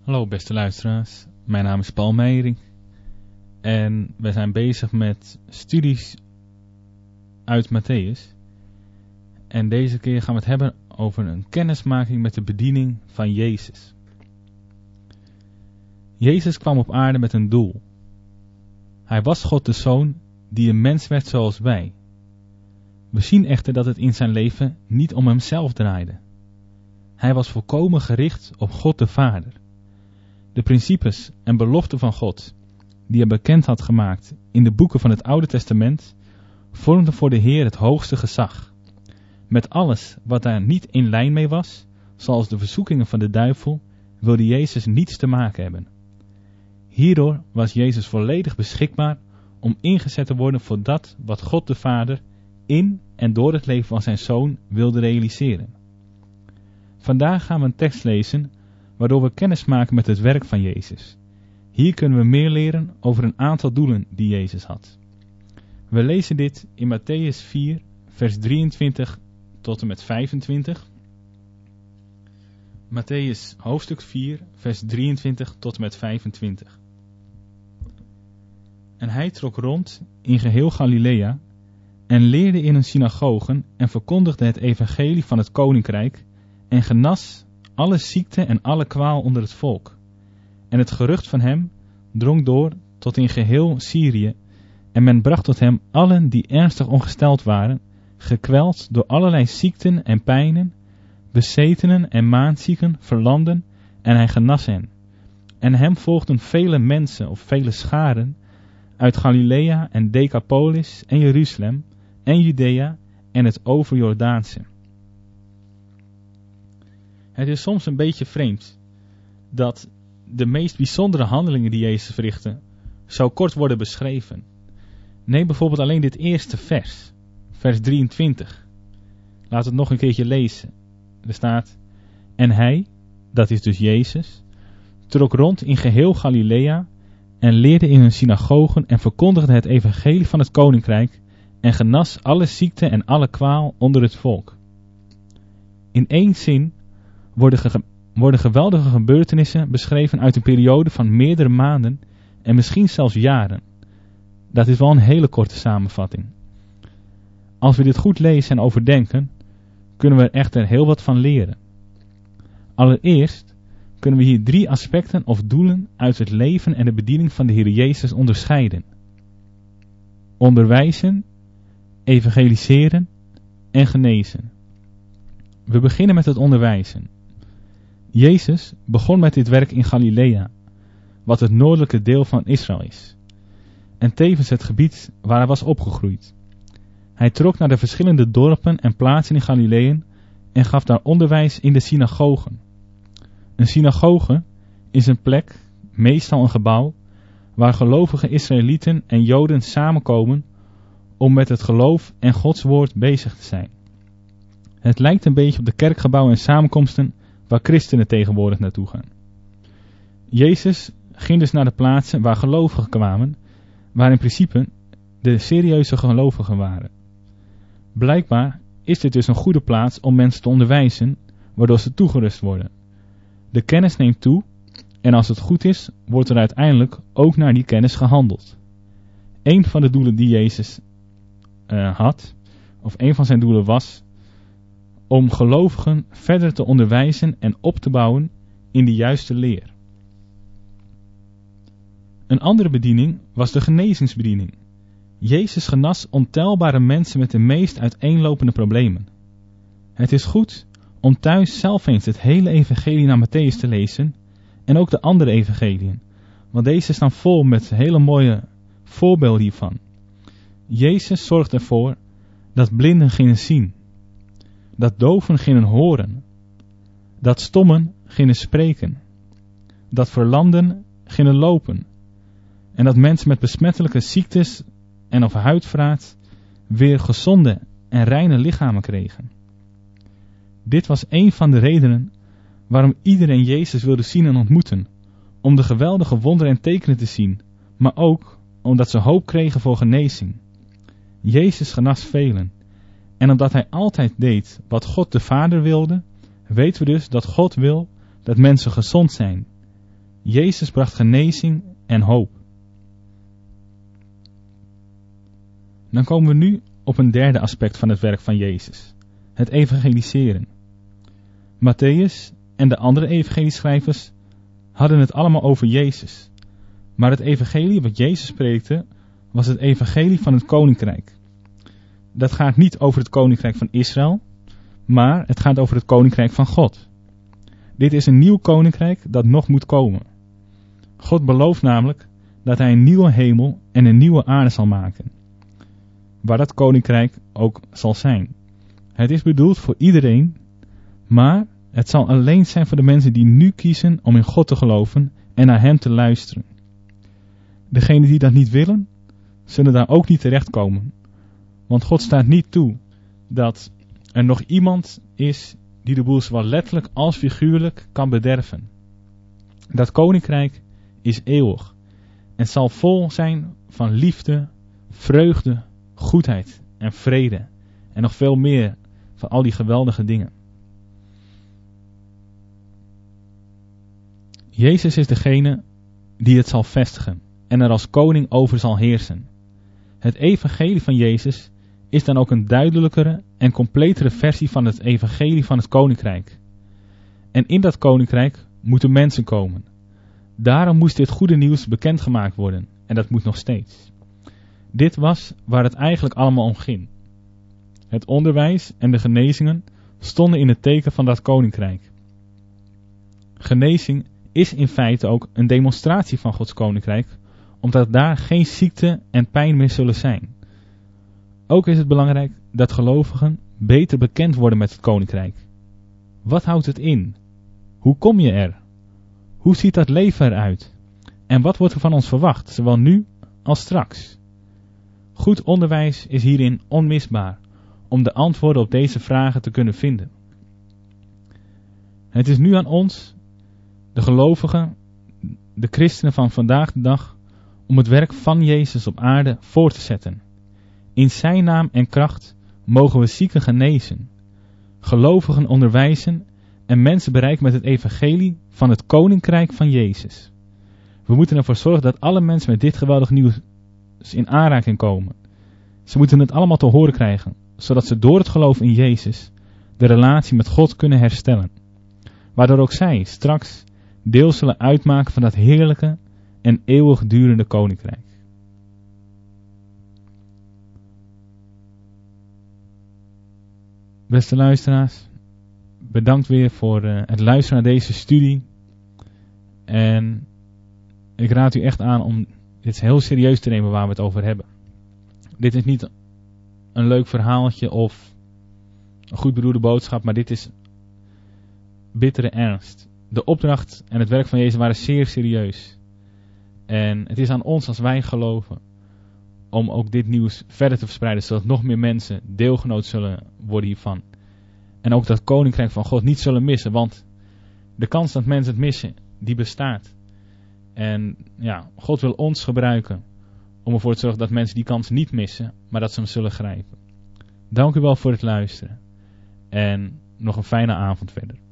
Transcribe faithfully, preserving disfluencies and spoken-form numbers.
Hallo beste luisteraars, mijn naam is Paul Meijering en we zijn bezig met studies uit Mattheüs. En deze keer gaan we het hebben over een kennismaking met de bediening van Jezus. Jezus kwam op aarde met een doel. Hij was God de Zoon die een mens werd zoals wij. We zien echter dat het in zijn leven niet om hemzelf draaide. Hij was volkomen gericht op God de Vader. De principes en beloften van God, die hij bekend had gemaakt in de boeken van het Oude Testament, vormden voor de Heer het hoogste gezag. Met alles wat daar niet in lijn mee was, zoals de verzoekingen van de duivel, wilde Jezus niets te maken hebben. Hierdoor was Jezus volledig beschikbaar om ingezet te worden voor dat wat God de Vader in en door het leven van zijn Zoon wilde realiseren. Vandaag gaan we een tekst lezen waardoor we kennis maken met het werk van Jezus. Hier kunnen we meer leren over een aantal doelen die Jezus had. We lezen dit in Mattheüs vier, vers drieëntwintig tot en met vijfentwintig. Mattheüs hoofdstuk vier, vers drieëntwintig tot en met vijfentwintig. En hij trok rond in geheel Galilea en leerde in hun synagogen en verkondigde het evangelie van het koninkrijk en genas alle ziekte en alle kwaal onder het volk. En het gerucht van hem drong door tot in geheel Syrië, en men bracht tot hem allen die ernstig ongesteld waren, gekweld door allerlei ziekten en pijnen, bezetenen en maanzieken, verlamden, en hij genas hen. En hem volgden vele mensen of vele scharen uit Galilea en Decapolis en Jeruzalem en Judea en het overjordaanse. Het is soms een beetje vreemd dat de meest bijzondere handelingen die Jezus verrichtte zo kort worden beschreven. Neem bijvoorbeeld alleen dit eerste vers, vers drieëntwintig. Laat het nog een keertje lezen. Er staat: en hij, dat is dus Jezus, trok rond in geheel Galilea en leerde in hun synagogen en verkondigde het evangelie van het koninkrijk en genas alle ziekte en alle kwaal onder het volk. In één zin worden, ge- worden geweldige gebeurtenissen beschreven uit een periode van meerdere maanden en misschien zelfs jaren. Dat is wel een hele korte samenvatting. Als we dit goed lezen en overdenken, kunnen we er echter heel wat van leren. Allereerst kunnen we hier drie aspecten of doelen uit het leven en de bediening van de Heer Jezus onderscheiden: onderwijzen, evangeliseren en genezen. We beginnen met het onderwijzen. Jezus begon met dit werk in Galilea, wat het noordelijke deel van Israël is, en tevens het gebied waar hij was opgegroeid. Hij trok naar de verschillende dorpen en plaatsen in Galileeën en gaf daar onderwijs in de synagogen. Een synagoge is een plek, meestal een gebouw, waar gelovige Israëlieten en Joden samenkomen om met het geloof en Gods woord bezig te zijn. Het lijkt een beetje op de kerkgebouwen en samenkomsten waar christenen tegenwoordig naartoe gaan. Jezus ging dus naar de plaatsen waar gelovigen kwamen, waar in principe de serieuze gelovigen waren. Blijkbaar is dit dus een goede plaats om mensen te onderwijzen, waardoor ze toegerust worden. De kennis neemt toe en als het goed is, wordt er uiteindelijk ook naar die kennis gehandeld. Een van de doelen die Jezus uh, had, of een van zijn doelen was, om gelovigen verder te onderwijzen en op te bouwen in de juiste leer. Een andere bediening was de genezingsbediening. Jezus genas ontelbare mensen met de meest uiteenlopende problemen. Het is goed om thuis zelf eens het hele evangelie naar Mattheüs te lezen en ook de andere evangeliën, want deze staan vol met hele mooie voorbeelden hiervan. Jezus zorgde ervoor dat blinden gingen zien, dat doven gingen horen, dat stommen gingen spreken, dat verlamden gingen lopen en dat mensen met besmettelijke ziektes en of huidvraat weer gezonde en reine lichamen kregen. Dit was een van de redenen waarom iedereen Jezus wilde zien en ontmoeten, om de geweldige wonderen en tekenen te zien, maar ook omdat ze hoop kregen voor genezing. Jezus genas velen, en omdat hij altijd deed wat God de Vader wilde, weten we dus dat God wil dat mensen gezond zijn. Jezus bracht genezing en hoop. Dan komen we nu op een derde aspect van het werk van Jezus. Het evangeliseren. Matthäus en de andere evangelieschrijvers hadden het allemaal over Jezus. Maar het evangelie wat Jezus preekte was het evangelie van het koninkrijk. Dat gaat niet over het koninkrijk van Israël, maar het gaat over het koninkrijk van God. Dit is een nieuw koninkrijk dat nog moet komen. God belooft namelijk dat hij een nieuwe hemel en een nieuwe aarde zal maken, waar dat koninkrijk ook zal zijn. Het is bedoeld voor iedereen, maar het zal alleen zijn voor de mensen die nu kiezen om in God te geloven en naar hem te luisteren. Degenen die dat niet willen, zullen daar ook niet terechtkomen. Want God staat niet toe dat er nog iemand is die de boel zowel letterlijk als figuurlijk kan bederven. Dat koninkrijk is eeuwig en zal vol zijn van liefde, vreugde, goedheid en vrede en nog veel meer van al die geweldige dingen. Jezus is degene die het zal vestigen en er als koning over zal heersen. Het evangelie van Jezus is dan ook een duidelijkere en completere versie van het evangelie van het koninkrijk. En in dat koninkrijk moeten mensen komen. Daarom moest dit goede nieuws bekendgemaakt worden en dat moet nog steeds. Dit was waar het eigenlijk allemaal om ging. Het onderwijs en de genezingen stonden in het teken van dat koninkrijk. Genezing is in feite ook een demonstratie van Gods koninkrijk, omdat daar geen ziekte en pijn meer zullen zijn. Ook is het belangrijk dat gelovigen beter bekend worden met het koninkrijk. Wat houdt het in? Hoe kom je er? Hoe ziet dat leven eruit? En wat wordt er van ons verwacht, zowel nu als straks? Goed onderwijs is hierin onmisbaar om de antwoorden op deze vragen te kunnen vinden. Het is nu aan ons, de gelovigen, de christenen van vandaag de dag, om het werk van Jezus op aarde voor te zetten. In zijn naam en kracht mogen we zieken genezen, gelovigen onderwijzen en mensen bereiken met het evangelie van het koninkrijk van Jezus. We moeten ervoor zorgen dat alle mensen met dit geweldig nieuws in aanraking komen. Ze moeten het allemaal te horen krijgen, zodat ze door het geloof in Jezus de relatie met God kunnen herstellen. Waardoor ook zij straks deel zullen uitmaken van dat heerlijke en eeuwigdurende koninkrijk. Beste luisteraars, bedankt weer voor uh, het luisteren naar deze studie. En ik raad u echt aan om dit heel serieus te nemen waar we het over hebben. Dit is niet een leuk verhaaltje of een goed bedoelde boodschap, maar dit is bittere ernst. De opdracht en het werk van Jezus waren zeer serieus. En het is aan ons als wij geloven om ook dit nieuws verder te verspreiden, zodat nog meer mensen deelgenoot zullen worden hiervan. En ook dat koninkrijk van God niet zullen missen, want de kans dat mensen het missen, die bestaat. En ja, God wil ons gebruiken om ervoor te zorgen dat mensen die kans niet missen, maar dat ze hem zullen grijpen. Dank u wel voor het luisteren en nog een fijne avond verder.